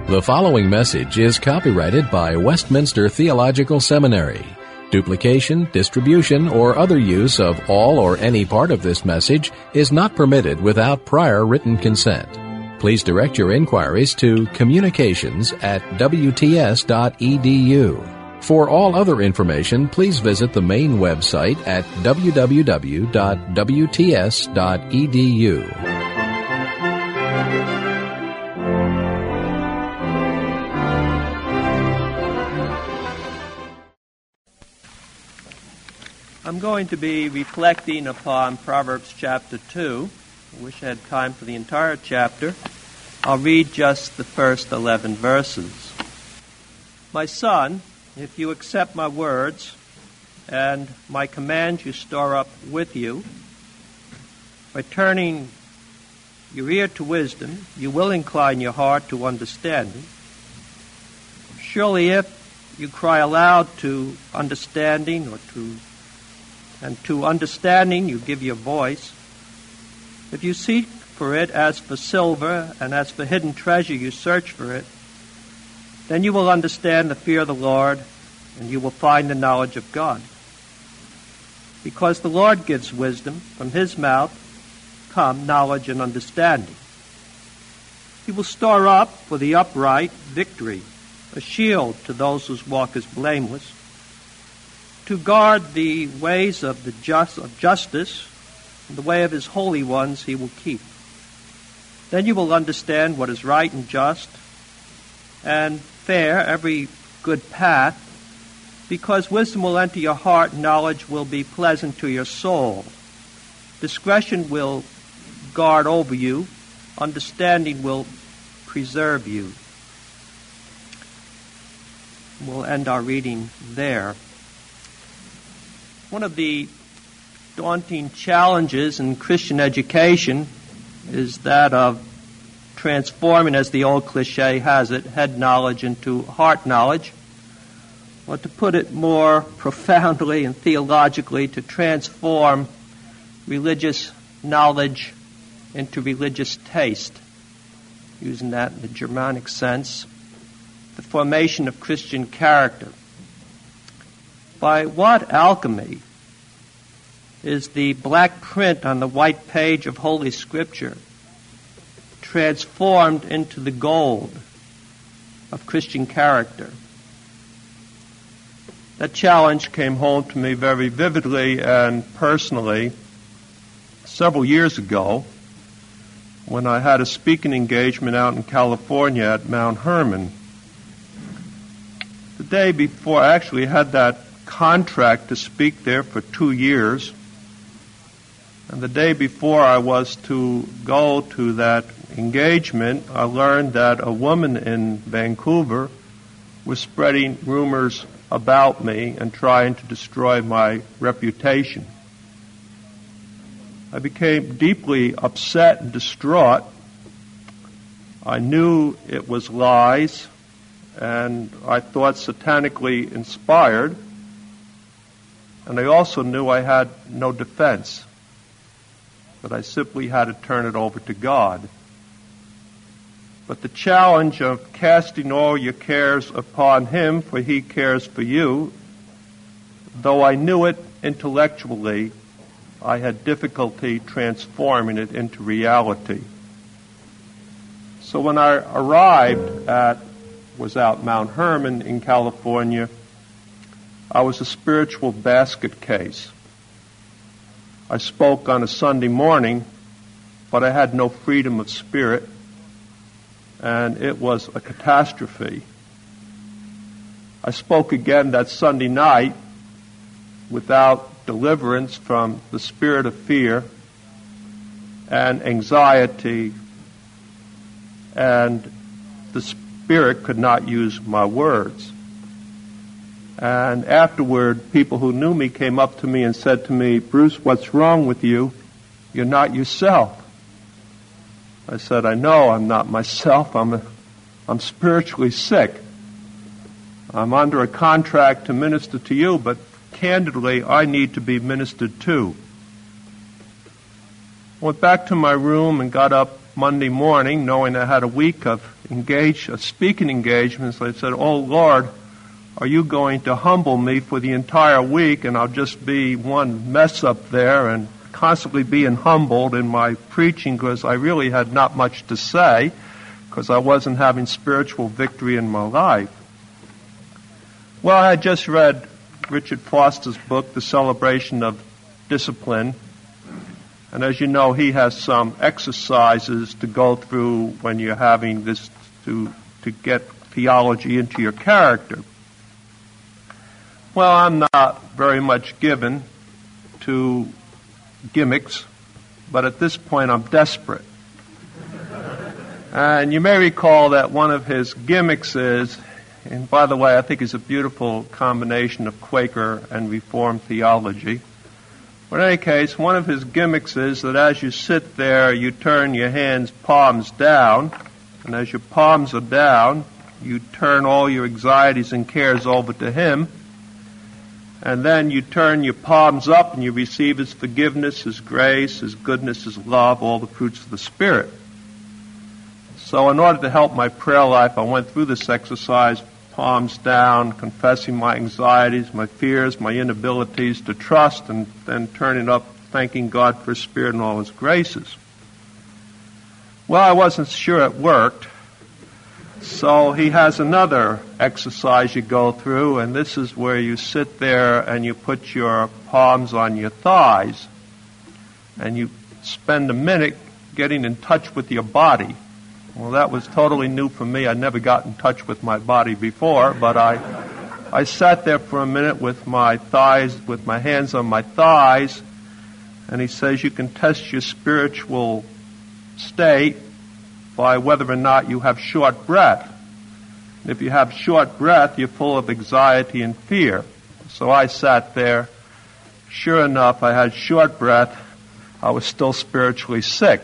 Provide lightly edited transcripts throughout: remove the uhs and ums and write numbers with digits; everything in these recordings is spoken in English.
The following message is copyrighted by Westminster Theological Seminary. Duplication, distribution, or other use of all or any part of this message is not permitted without prior written consent. Please direct your inquiries to communications@wts.edu. For all other information, please visit the main website at www.wts.edu. I'm going to be reflecting upon Proverbs chapter 2. I wish I had time for the entire chapter. I'll read just the first 11 verses. My son, if you accept my words and my commands you store up with you, by turning your ear to wisdom, you will incline your heart to understanding. Surely if you cry aloud to understanding to understanding you give your voice, if you seek for it as for silver and as for hidden treasure you search for it, then you will understand the fear of the Lord, and you will find the knowledge of God. Because the Lord gives wisdom, from his mouth come knowledge and understanding. He will store up for the upright victory, a shield to those whose walk is blameless. To guard the ways of justice, and the way of his holy ones he will keep. Then you will understand what is right and just, and fair, every good path, because wisdom will enter your heart, knowledge will be pleasant to your soul. Discretion will guard over you, understanding will preserve you. We'll end our reading there. One of the daunting challenges in Christian education is that of transforming, as the old cliche has it, head knowledge into heart knowledge. Or to put it more profoundly and theologically, to transform religious knowledge into religious taste, using that in the Germanic sense, the formation of Christian character. By what alchemy is the black print on the white page of Holy Scripture transformed into the gold of Christian character? That challenge came home to me very vividly and personally several years ago when I had a speaking engagement out in California at Mount Hermon. The day before, I actually had that contract to speak there for 2 years. And the day before I was to go to that engagement, I learned that a woman in Vancouver was spreading rumors about me and trying to destroy my reputation. I became deeply upset and distraught. I knew it was lies, and I thought satanically inspired. And I also knew I had no defense, that I simply had to turn it over to God. But the challenge of casting all your cares upon him, for he cares for you, though I knew it intellectually, I had difficulty transforming it into reality. So when I was out Mount Hermon in California, I was a spiritual basket case. I spoke on a Sunday morning, but I had no freedom of spirit, and it was a catastrophe. I spoke again that Sunday night without deliverance from the spirit of fear and anxiety, and the Spirit could not use my words. And afterward, people who knew me came up to me and said to me, "Bruce, what's wrong with you? You're not yourself." I said, "I know I'm not myself. I'm spiritually sick. I'm under a contract to minister to you, but candidly, I need to be ministered to." I went back to my room and got up Monday morning, knowing I had a week of speaking engagements. I said, "Oh Lord, are you going to humble me for the entire week, and I'll just be one mess up there and constantly being humbled in my preaching because I really had not much to say because I wasn't having spiritual victory in my life." Well, I had just read Richard Foster's book, The Celebration of Discipline. And as you know, he has some exercises to go through when you're having this to get theology into your character. Well, I'm not very much given to gimmicks, but at this point I'm desperate. And you may recall that one of his gimmicks is, and by the way, I think it's a beautiful combination of Quaker and Reformed theology. But in any case, one of his gimmicks is that as you sit there, you turn your hands palms down, and as your palms are down, you turn all your anxieties and cares over to him, and then you turn your palms up and you receive his forgiveness, his grace, his goodness, his love, all the fruits of the Spirit. So in order to help my prayer life, I went through this exercise, palms down, confessing my anxieties, my fears, my inabilities to trust, and then turning up, thanking God for His Spirit and all His graces. Well, I wasn't sure it worked, so he has another exercise you go through, and this is where you sit there and you put your palms on your thighs, and you spend a minute getting in touch with your body. Well, that was totally new for me. I'd never got in touch with my body before, but I sat there for a minute with my thighs, with my hands on my thighs, and he says you can test your spiritual state by whether or not you have short breath. If you have short breath, you're full of anxiety and fear. So I sat there. Sure enough, I had short breath. I was still spiritually sick.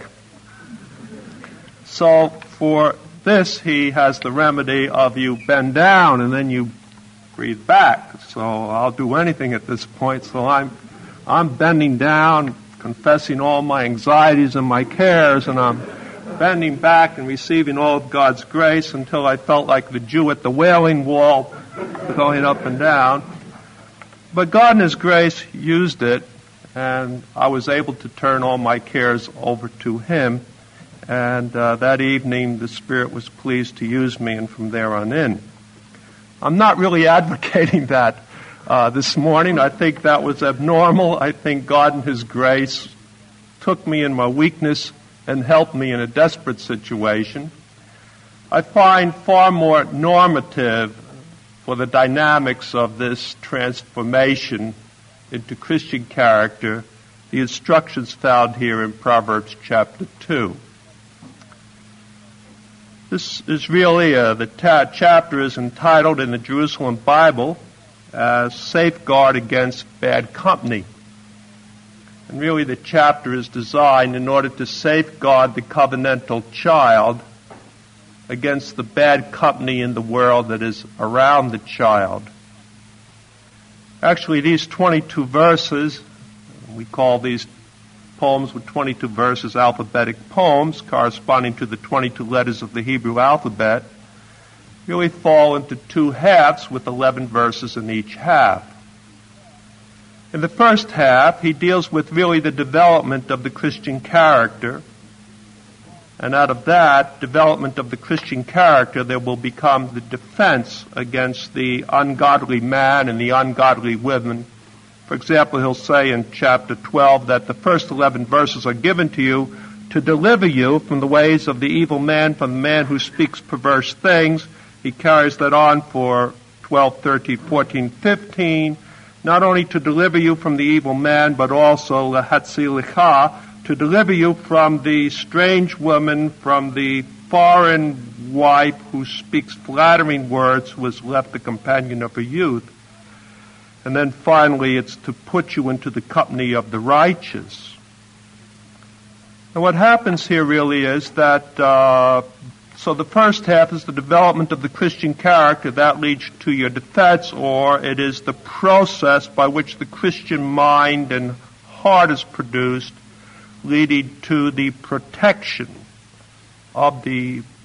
So for this, he has the remedy of you bend down and then you breathe back. So I'll do anything at this point. So I'm bending down, confessing all my anxieties and my cares, and I'm bending back and receiving all of God's grace until I felt like the Jew at the Wailing Wall, going up and down. But God in His grace used it, and I was able to turn all my cares over to Him. And that evening, the Spirit was pleased to use me, and from there on in. I'm not really advocating that this morning. I think that was abnormal. I think God in His grace took me in my weakness and helped me in a desperate situation. I find far more normative for the dynamics of this transformation into Christian character the instructions found here in Proverbs chapter 2. This is really, the chapter is entitled in the Jerusalem Bible as Safeguard Against Bad Company. And really the chapter is designed in order to safeguard the covenantal child against the bad company in the world that is around the child. Actually, these 22 verses, we call these poems with 22 verses alphabetic poems corresponding to the 22 letters of the Hebrew alphabet, really fall into two halves with 11 verses in each half. In the first half, he deals with really the development of the Christian character, and out of that development of the Christian character, there will become the defense against the ungodly man and the ungodly women. For example, he'll say in chapter 12 that the first 11 verses are given to you to deliver you from the ways of the evil man, from the man who speaks perverse things. He carries that on for 12, 13, 14, 15, not only to deliver you from the evil man, but also lahatzilicha, to deliver you from the strange woman, from the foreign wife who speaks flattering words, who has left the companion of her youth. And then finally, it's to put you into the company of the righteous. And what happens here really is that, so the first half is the development of the Christian character. That leads to your defense, or it is the process by which the Christian mind and heart is produced, leading to the protection of the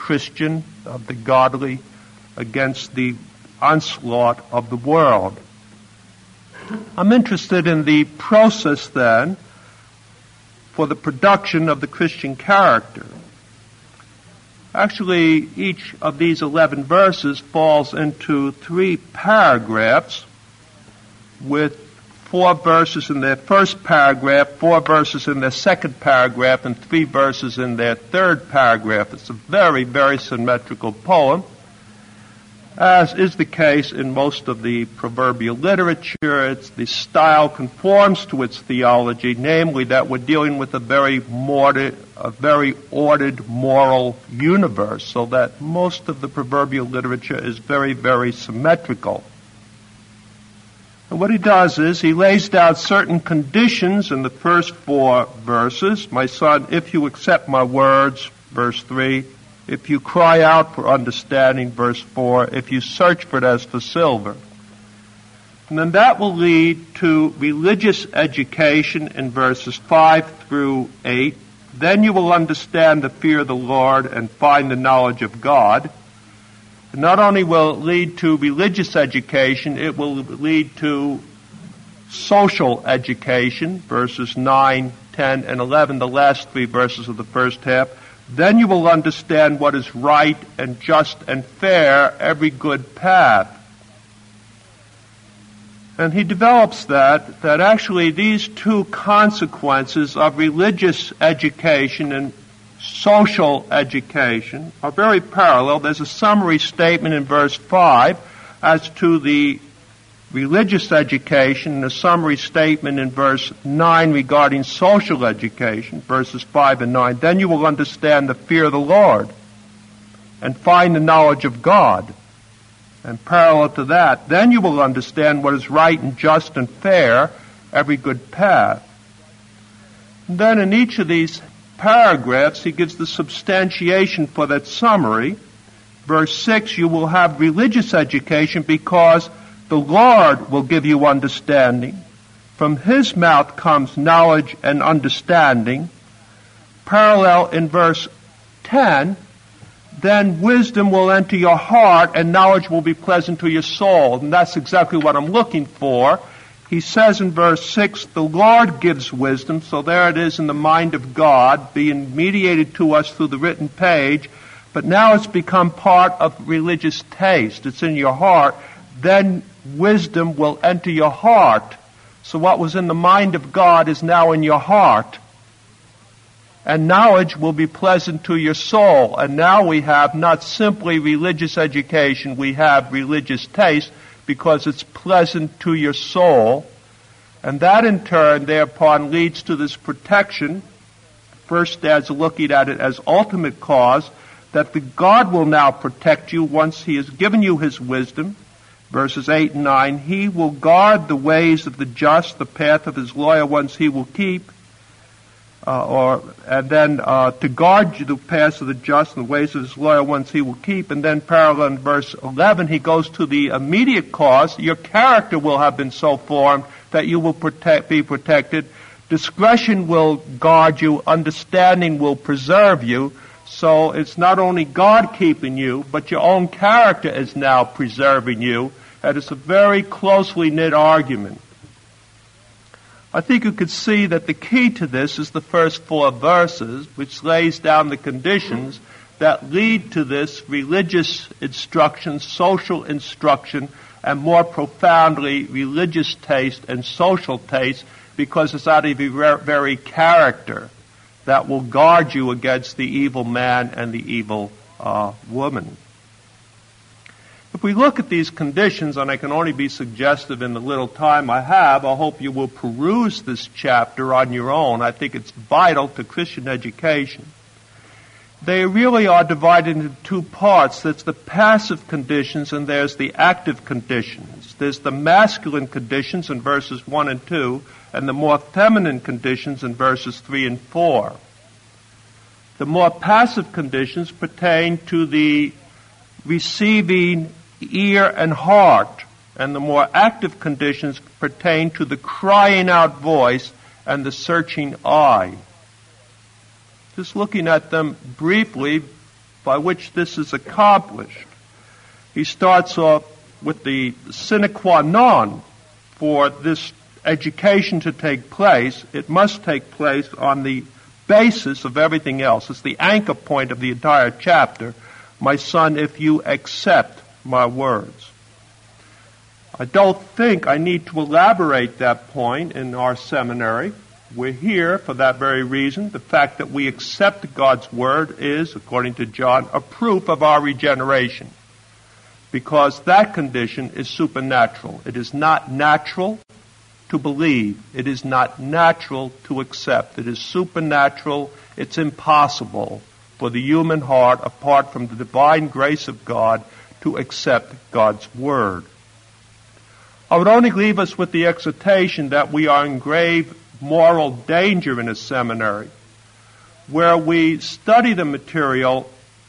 Christian, of the godly, against the onslaught of the world. I'm interested in the process then for the production of the Christian character. Actually, each of these 11 verses falls into 3 paragraphs, with 4 verses in their first paragraph, 4 verses in their second paragraph, and 3 verses in their third paragraph. It's a very, very symmetrical poem, as is the case in most of the proverbial literature. The style conforms to its theology, namely that we're dealing with a very ordered moral universe, so that most of the proverbial literature is very, very symmetrical. And what he does is he lays down certain conditions in the first 4 verses. My son, if you accept my words, verse 3. If you cry out for understanding, verse 4. If you search for it as for silver. And then that will lead to religious education in verses 5 through 8. Then you will understand the fear of the Lord and find the knowledge of God. Not only will it lead to religious education, it will lead to social education, verses 9, 10, and 11, the last 3 verses of the first half. Then you will understand what is right and just and fair, every good path. And he develops that actually these 2 consequences of religious education and social education are very parallel. There's a summary statement in verse 5 as to the religious education and a summary statement in verse 9 regarding social education, verses 5 and 9. Then you will understand the fear of the Lord and find the knowledge of God. And parallel to that, then you will understand what is right and just and fair, every good path. And then in each of these paragraphs, he gives the substantiation for that summary. Verse 6, you will have religious education because the Lord will give you understanding. From his mouth comes knowledge and understanding. Parallel in verse 10, then wisdom will enter your heart and knowledge will be pleasant to your soul. And that's exactly what I'm looking for. He says in verse 6, the Lord gives wisdom, so there it is in the mind of God, being mediated to us through the written page, but now it's become part of religious taste. It's in your heart. Then wisdom will enter your heart. So what was in the mind of God is now in your heart. And knowledge will be pleasant to your soul. And now we have not simply religious education, we have religious taste, because it's pleasant to your soul. And that in turn, thereupon, leads to this protection. First, as looking at it as ultimate cause, that the God will now protect you once he has given you his wisdom. Verses 8 and 9, he will guard the ways of the just, the path of his loyal ones he will keep. To guard you the paths of the just and the ways of his loyal ones he will keep. And then parallel in verse 11, he goes to the immediate cause. Your character will have been so formed that you will be protected. Discretion will guard you. Understanding will preserve you. So it's not only God keeping you, but your own character is now preserving you. And it's a very closely knit argument. I think you could see that the key to this is the first 4 verses, which lays down the conditions that lead to this religious instruction, social instruction, and more profoundly religious taste and social taste, because it's out of your very character that will guard you against the evil man and the evil woman. If we look at these conditions, and I can only be suggestive in the little time I have, I hope you will peruse this chapter on your own. I think it's vital to Christian education. They really are divided into 2 parts. There's the passive conditions and there's the active conditions. There's the masculine conditions in verses 1 and 2, and the more feminine conditions in verses 3 and 4. The more passive conditions pertain to the receiving ear and heart, and the more active conditions pertain to the crying out voice and the searching eye. Just looking at them briefly, by which this is accomplished. He starts off with the sine qua non for this education to take place. It must take place on the basis of everything else. It's the anchor point of the entire chapter. My son, if you accept my words. I don't think I need to elaborate that point in our seminary. We're here for that very reason. The fact that we accept God's word is, according to John, a proof of our regeneration. Because that condition is supernatural. It is not natural to believe. It is not natural to accept. It is supernatural. It's impossible for the human heart, apart from the divine grace of God, to accept God's word. I would only leave us with the exhortation that we are in grave moral danger in a seminary, where we study the material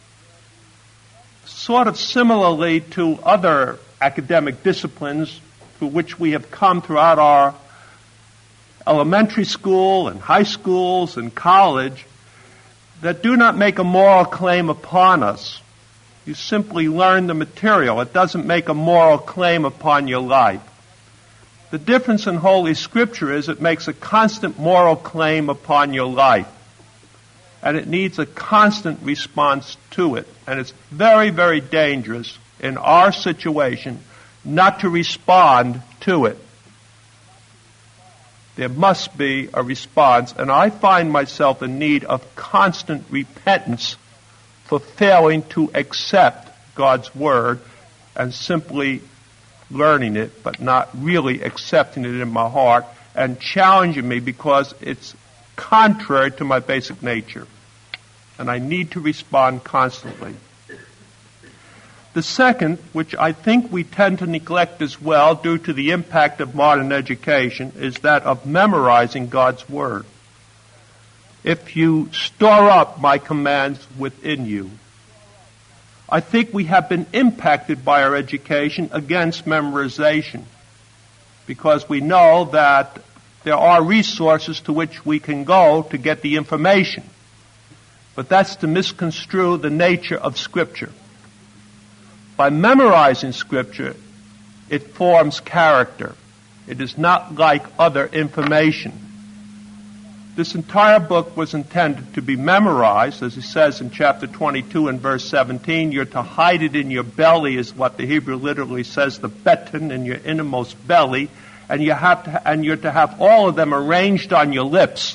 sort of similarly to other academic disciplines through which we have come throughout our elementary school and high schools and college, that do not make a moral claim upon us. You simply learn the material. It doesn't make a moral claim upon your life. The difference in Holy Scripture is it makes a constant moral claim upon your life. And it needs a constant response to it. And it's very, very dangerous in our situation not to respond to it. There must be a response, and I find myself in need of constant repentance for failing to accept God's word and simply learning it, but not really accepting it in my heart, and challenging me because it's contrary to my basic nature. And I need to respond constantly. The second, which I think we tend to neglect as well due to the impact of modern education, is that of memorizing God's word. If you store up my commands within you. I think we have been impacted by our education against memorization, because we know that there are resources to which we can go to get the information. But that's to misconstrue the nature of Scripture. By memorizing Scripture, it forms character. It is not like other information. This entire book was intended to be memorized, as he says in chapter 22 and verse 17. You're to hide it in your belly, is what the Hebrew literally says, the beton in your innermost belly, and you're to have all of them arranged on your lips.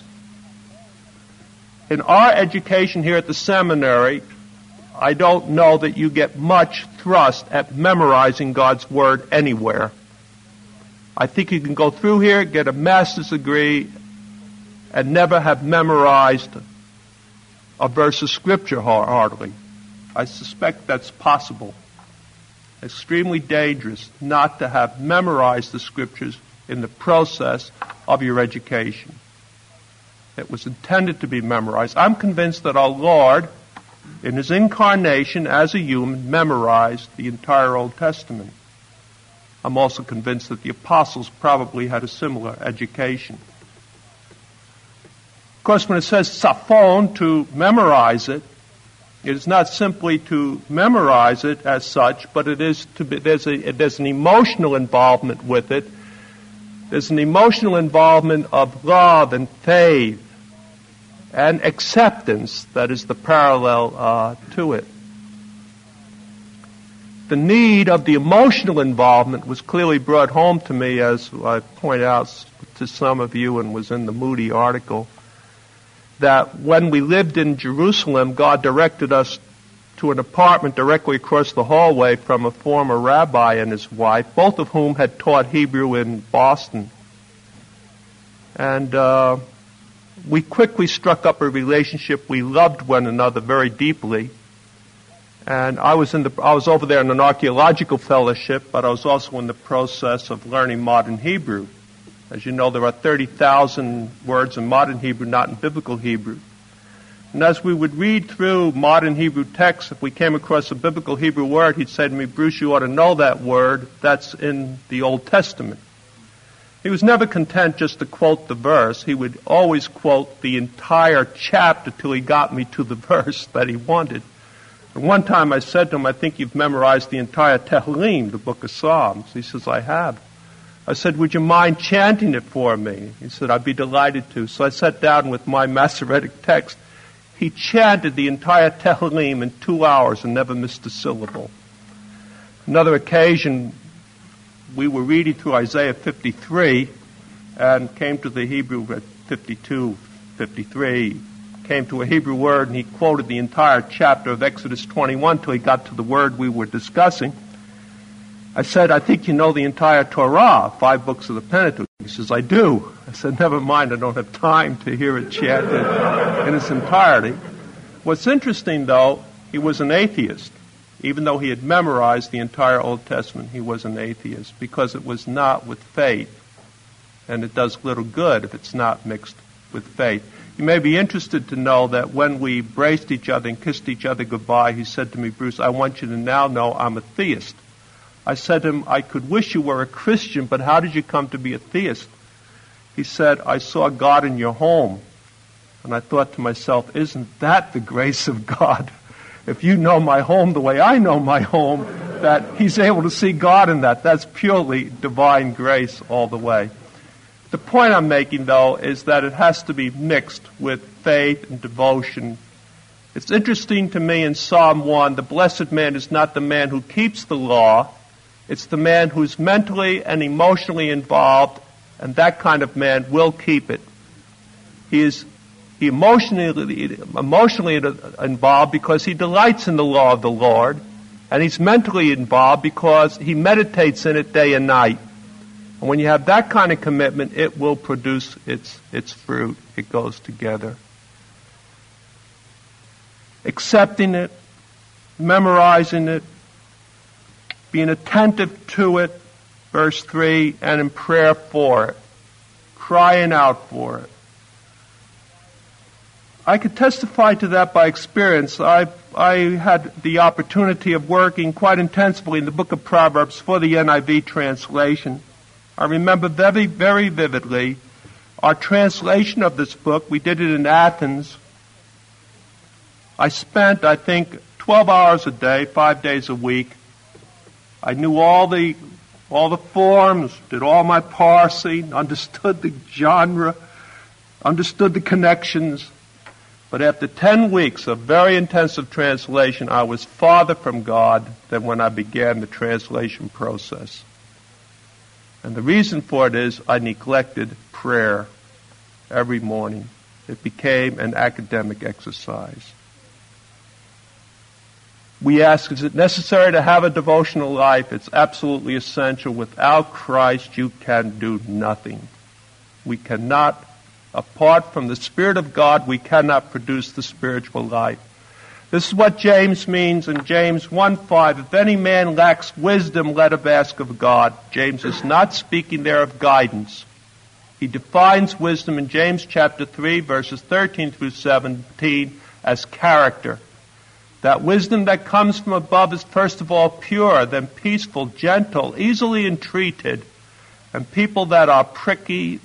In our education here at the seminary, I don't know that you get much thrust at memorizing God's word anywhere. I think you can go through here, get a master's degree, and never have memorized a verse of Scripture hardly. I suspect that's possible. Extremely dangerous not to have memorized the Scriptures in the process of your education. It was intended to be memorized. I'm convinced that our Lord, in His incarnation as a human, memorized the entire Old Testament. I'm also convinced that the apostles probably had a similar education. Of course, when it says saphon, to memorize it, it is not simply to memorize it as such, but it is to be, there's an emotional involvement with it. There's an emotional involvement of love and faith and acceptance that is the parallel to it. The need of the emotional involvement was clearly brought home to me, as I point out to some of you and was in the Moody article, that when we lived in Jerusalem, God directed us to an apartment directly across the hallway from a former rabbi and his wife, both of whom had taught Hebrew in Boston. And we quickly struck up a relationship. We loved one another very deeply. And I was over there in an archaeological fellowship, but I was also in the process of learning modern Hebrew. As you know, there are 30,000 words in modern Hebrew, not in biblical Hebrew. And as we would read through modern Hebrew texts, if we came across a biblical Hebrew word, he'd say to me, "Bruce, you ought to know that word. That's in the Old Testament." He was never content just to quote the verse. He would always quote the entire chapter till he got me to the verse that he wanted. And one time I said to him, I think you've memorized the entire Tehillim, the book of Psalms. He says, I have. I said, would you mind chanting it for me? He said, I'd be delighted to. So I sat down with my Masoretic text. He chanted the entire Tehillim in 2 hours and never missed a syllable. Another occasion, we were reading through Isaiah 53 and came to the Hebrew at 52, 53, came to a Hebrew word, and he quoted the entire chapter of Exodus 21 till he got to the word we were discussing. I said, I think you know the entire Torah, 5 books of the Pentateuch. He says, I do. I said, never mind, I don't have time to hear it chanted in its entirety. What's interesting, though, he was an atheist. Even though he had memorized the entire Old Testament, he was an atheist because it was not with faith. And it does little good if it's not mixed with faith. You may be interested to know that when we embraced each other and kissed each other goodbye, he said to me, Bruce, I want you to now know I'm a theist. I said to him, I could wish you were a Christian, but how did you come to be a theist? He said, I saw God in your home. And I thought to myself, isn't that the grace of God? If you know my home the way I know my home, that he's able to see God in that. That's purely divine grace all the way. The point I'm making, though, is that it has to be mixed with faith and devotion. It's interesting to me in Psalm 1, the blessed man is not the man who keeps the law. It's the man who's mentally and emotionally involved, and that kind of man will keep it. He emotionally involved because he delights in the law of the Lord, and he's mentally involved because he meditates in it day and night. And when you have that kind of commitment, it will produce its fruit. It goes together. Accepting it, memorizing it, being attentive to it, verse 3, and in prayer for it, crying out for it. I could testify to that by experience. I had the opportunity of working quite intensively in the book of Proverbs for the NIV translation. I remember very, very vividly our translation of this book. We did it in Athens. I spent, I think, 12 hours a day, 5 days a week. I knew all the forms, did all my parsing, understood the genre, understood the connections. But after 10 weeks of very intensive translation, I was farther from God than when I began the translation process. And the reason for it is I neglected prayer every morning. It became an academic exercise. We ask, is it necessary to have a devotional life? It's absolutely essential. Without Christ, you can do nothing. We cannot, apart from the Spirit of God, we cannot produce the spiritual life. This is what James means in James 1:5. If any man lacks wisdom, let him ask of God. James is not speaking there of guidance. He defines wisdom in James chapter 3, verses 13 through 17 as character. That wisdom that comes from above is first of all pure, then peaceful, gentle, easily entreated. And people that are prickly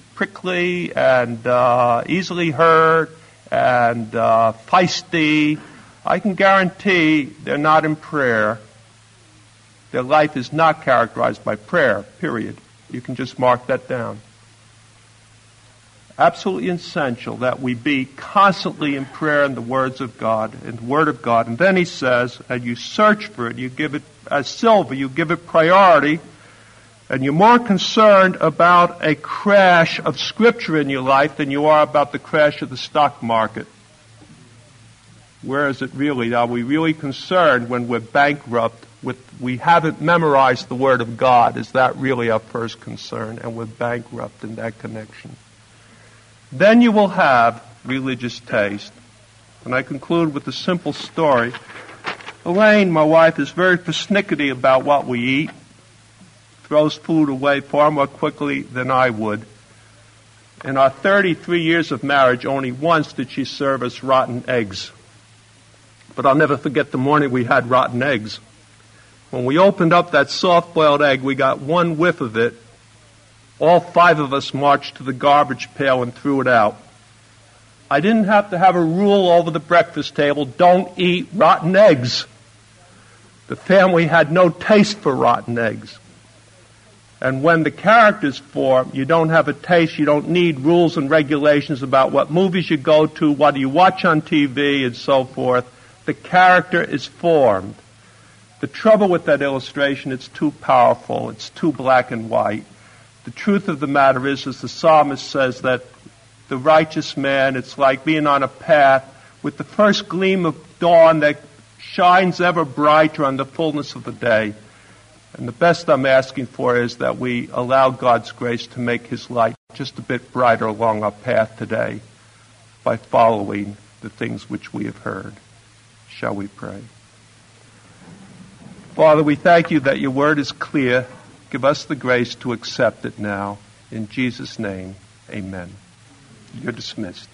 and easily hurt and feisty, I can guarantee they're not in prayer. Their life is not characterized by prayer, period. You can just mark that down. Absolutely essential that we be constantly in prayer in the words of God, in the Word of God. And then he says, and you search for it, you give it as silver, you give it priority, and you're more concerned about a crash of Scripture in your life than you are about the crash of the stock market. Where is it really? Are we really concerned when we're bankrupt we haven't memorized the Word of God? Is that really our first concern? And we're bankrupt in that connection. Then you will have religious taste. And I conclude with a simple story. Elaine, my wife, is very persnickety about what we eat. Throws food away far more quickly than I would. In our 33 years of marriage, only once did she serve us rotten eggs. But I'll never forget the morning we had rotten eggs. When we opened up that soft-boiled egg, we got one whiff of it. All 5 of us marched to the garbage pail and threw it out. I didn't have to have a rule over the breakfast table, don't eat rotten eggs. The family had no taste for rotten eggs. And when the characters form, you don't have a taste, you don't need rules and regulations about what movies you go to, what do you watch on TV, and so forth. The character is formed. The trouble with that illustration, it's too powerful, it's too black and white. The truth of the matter is, as the psalmist says, that the righteous man, it's like being on a path with the first gleam of dawn that shines ever brighter on the fullness of the day. And the best I'm asking for is that we allow God's grace to make His light just a bit brighter along our path today by following the things which we have heard. Shall we pray? Father, we thank you that your word is clear. Give us the grace to accept it now. In Jesus' name, amen. You're dismissed.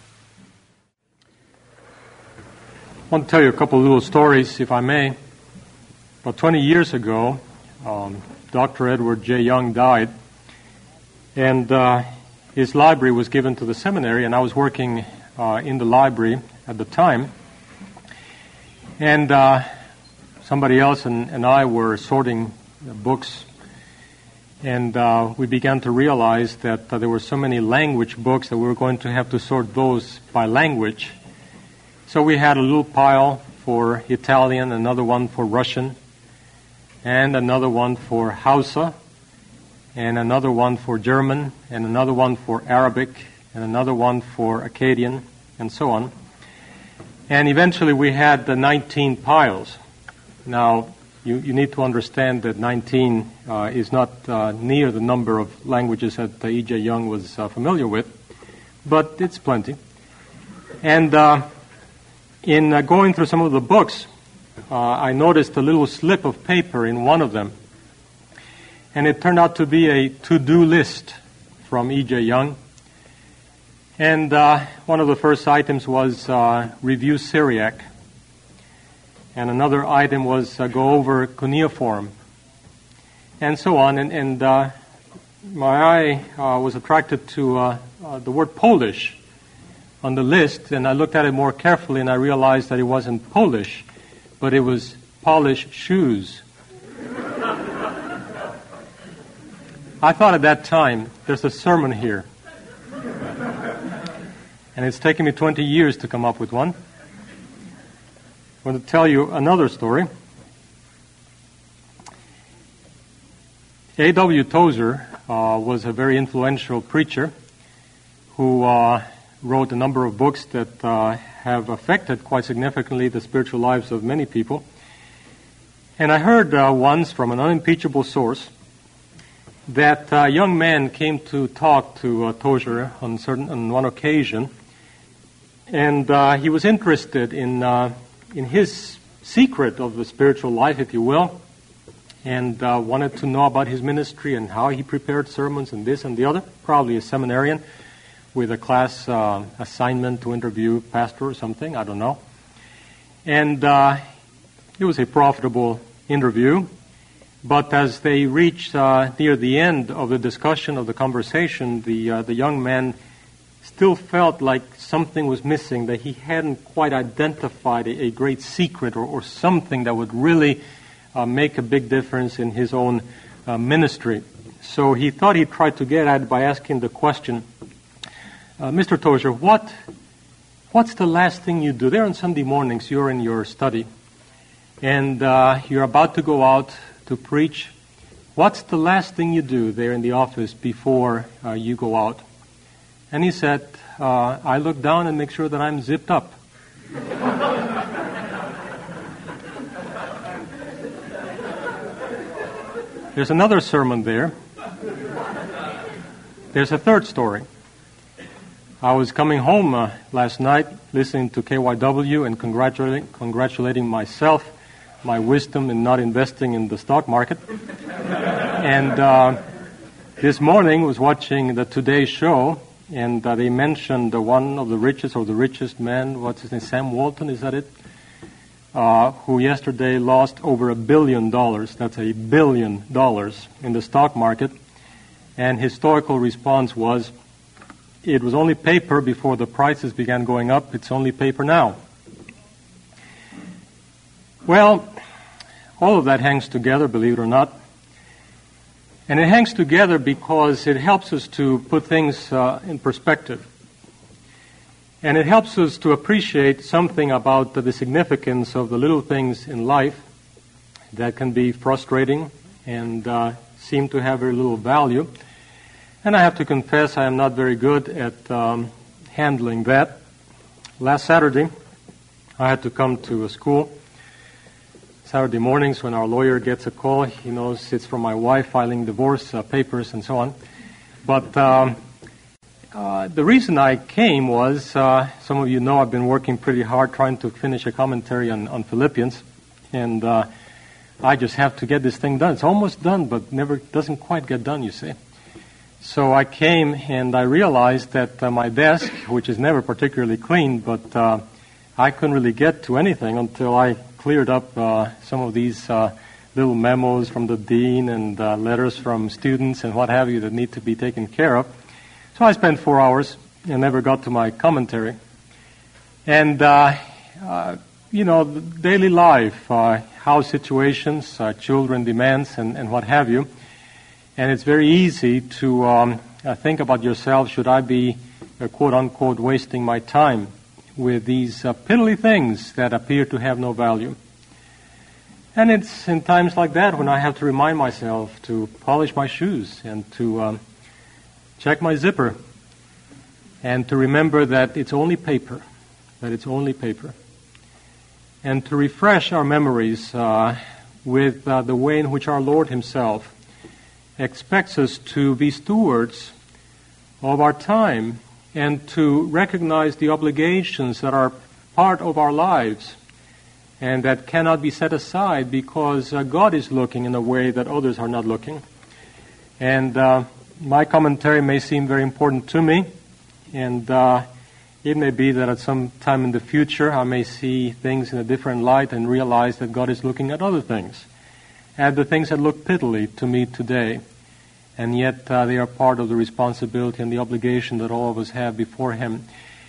I want to tell you a couple of little stories, if I may. About 20 years ago, Dr. Edward J. Young died, and his library was given to the seminary, and I was working in the library at the time. And somebody else and I were sorting books, and we began to realize that there were so many language books that we were going to have to sort those by language. So we had a little pile for Italian, another one for Russian, and another one for Hausa, and another one for German, and another one for Arabic, and another one for Akkadian, and so on. And eventually we had the 19 piles. Now, you need to understand that 19 is not near the number of languages that E.J. Young was familiar with, but it's plenty. And in going through some of the books, I noticed a little slip of paper in one of them. And it turned out to be a to-do list from E.J. Young. And one of the first items was review Syriac. And another item was go over cuneiform. And so on. And my eye was attracted to the word Polish on the list. And I looked at it more carefully and I realized that it wasn't Polish, but it was Polish shoes. I thought at that time, there's a sermon here. And it's taken me 20 years to come up with one. I want to tell you another story. A.W. Tozer was a very influential preacher who wrote a number of books that have affected quite significantly the spiritual lives of many people. And I heard once from an unimpeachable source that a young man came to talk to Tozer on one occasion, and he was interested in his secret of the spiritual life, if you will, and wanted to know about his ministry and how he prepared sermons and this and the other, probably a seminarian with a class assignment to interview a pastor or something, I don't know. And it was a profitable interview, but as they reached near the end of the discussion of the conversation, the young man still felt like something was missing, that he hadn't quite identified a great secret or something that would really make a big difference in his own ministry. So he thought he'd try to get at it by asking the question, Mr. Tozer, what's the last thing you do? There on Sunday mornings, you're in your study, and you're about to go out to preach. What's the last thing you do there in the office before you go out? And he said, I look down and make sure that I'm zipped up. There's another sermon there. There's a third story. I was coming home last night listening to KYW and congratulating myself, my wisdom in not investing in the stock market. And this morning was watching the Today Show, and they mentioned one of the richest or the richest man, what's his name, Sam Walton, is that it? Who yesterday lost over $1 billion. That's $1 billion in the stock market. And his stoical response was, it was only paper before the prices began going up. It's only paper now. Well, all of that hangs together, believe it or not. And it hangs together because it helps us to put things in perspective. And it helps us to appreciate something about the significance of the little things in life that can be frustrating and seem to have very little value. And I have to confess I am not very good at handling that. Last Saturday, I had to come to a school. Saturday mornings when our lawyer gets a call, he knows it's from my wife filing divorce papers and so on. But the reason I came was, some of you know I've been working pretty hard trying to finish a commentary on Philippians. And I just have to get this thing done. It's almost done, but never doesn't quite get done, you see. So I came and I realized that my desk, which is never particularly clean, but I couldn't really get to anything until I cleared up some of these little memos from the dean and letters from students and what have you that need to be taken care of. So I spent 4 hours and never got to my commentary. And, daily life, house situations, children demands, and what have you. And it's very easy to think about yourself, should I be, quote-unquote, wasting my time with these piddly things that appear to have no value. And it's in times like that when I have to remind myself to polish my shoes and to check my zipper and to remember that it's only paper, and to refresh our memories with the way in which our Lord Himself expects us to be stewards of our time and to recognize the obligations that are part of our lives and that cannot be set aside because God is looking in a way that others are not looking. And my commentary may seem very important to me, and it may be that at some time in the future I may see things in a different light and realize that God is looking at other things, at the things that look piddly to me today. And yet they are part of the responsibility and the obligation that all of us have before Him.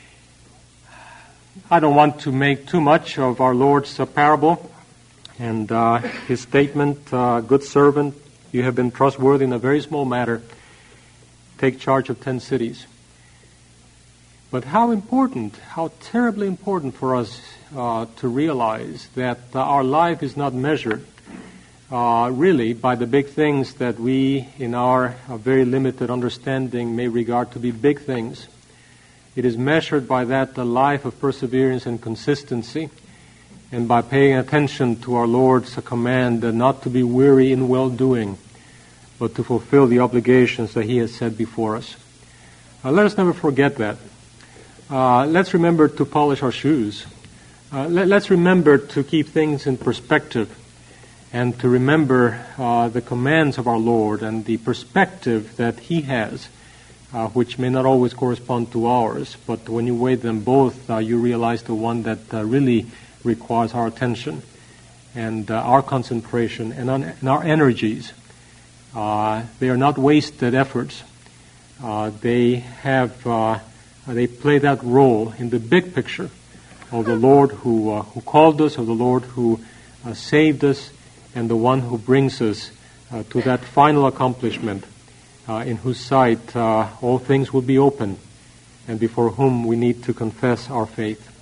I don't want to make too much of our Lord's parable and His statement, good servant, you have been trustworthy in a very small matter. Take charge of 10 cities. But how important, how terribly important for us to realize that our life is not measured really by the big things that we, in our very limited understanding, may regard to be big things. It is measured by that the life of perseverance and consistency, and by paying attention to our Lord's command not to be weary in well-doing, but to fulfill the obligations that He has set before us. Let us never forget that. Let's remember to polish our shoes. Let's remember to keep things in perspective and to remember the commands of our Lord and the perspective that He has, which may not always correspond to ours, but when you weigh them both, you realize the one that really requires our attention and our concentration and our energies. They are not wasted efforts. They play that role in the big picture of the Lord who called us, of the Lord who saved us, and the one who brings us to that final accomplishment in whose sight all things will be open and before whom we need to confess our faith.